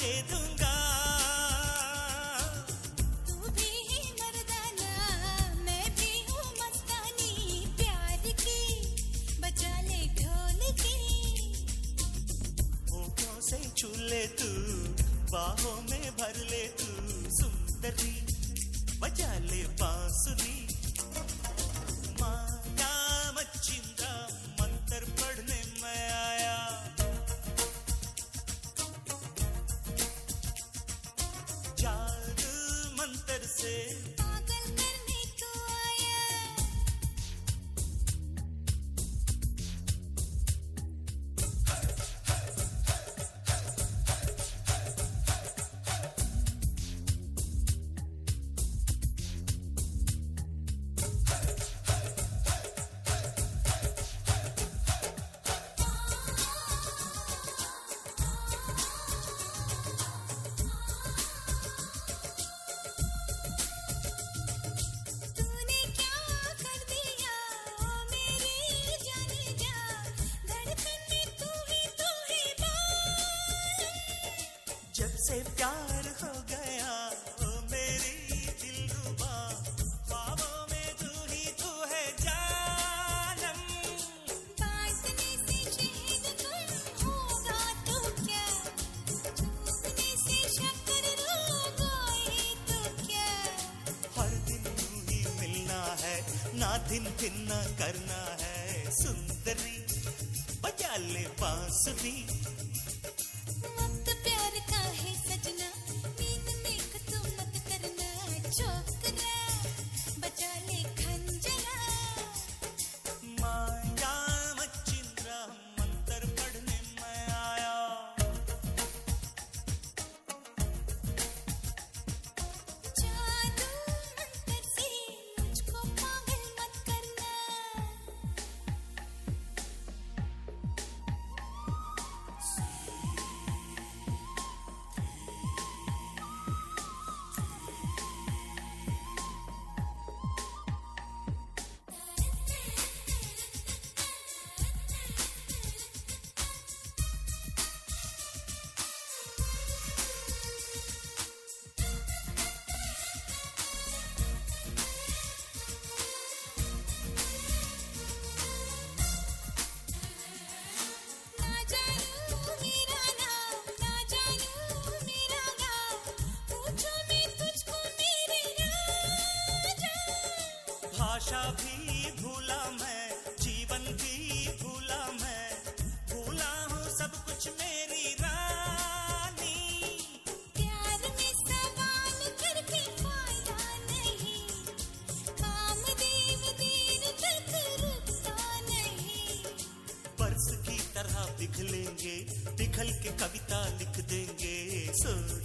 दे दूंगा। तू भी है मर्दाना, मैं भी हूँ मस्तानी, प्यार की बजा ले ढोल की। होठों से छू ले तू, बाहों में भर ले तू, सुंदरी बजा ले बांसुरी। माया मच्छिंद्रा मंत्र पढ़ने मैं आया, जादू मंत्र से पागल करने तू आया। तूने क्या कर दिया ओ मेरी जाने जा, धड़कन में तू ही बाल। जब से प्यार हो गया ओ मेरी दिलरुबा, ख्वाबों में तू है जानम। बांटने से शहद गुम होगा तो क्या, चूसने से शक्कर रोगाए तो क्या। हर दिन यूं ही मिलना है, ना दिन दिन ना करना है, सुंदरी बजा ले बांसुरी। वक्त प्यार का है सजना, नींद में तुम मत करना, छोकरा बजा ले खंजरा। माया मच्छिंद्रा मंत्र पढ़ने मैं आया, जादू मंत्र से मुझको पागल मत करना। ना जानू मेरा नाम, ना जानू मेरा गाँव, पूछो मैं तुझको मेरे राजा। भाषा भी भूला मैं, जीवन भी भूला मैं, भूला हूँ सब कुछ मेरी रानी। प्यार में सवाल करके फायदा नहीं, कामदेव देर तक रुकता नहीं। बरस की तरह पिघलेंगे, पिघल के कविता लिख देंगे, सुर